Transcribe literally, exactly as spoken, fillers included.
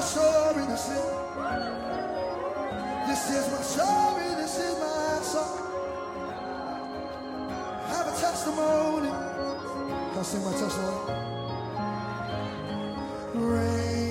story to sing. This is my story, this is my song. I have a testimony. Can I sing my testimony? Rain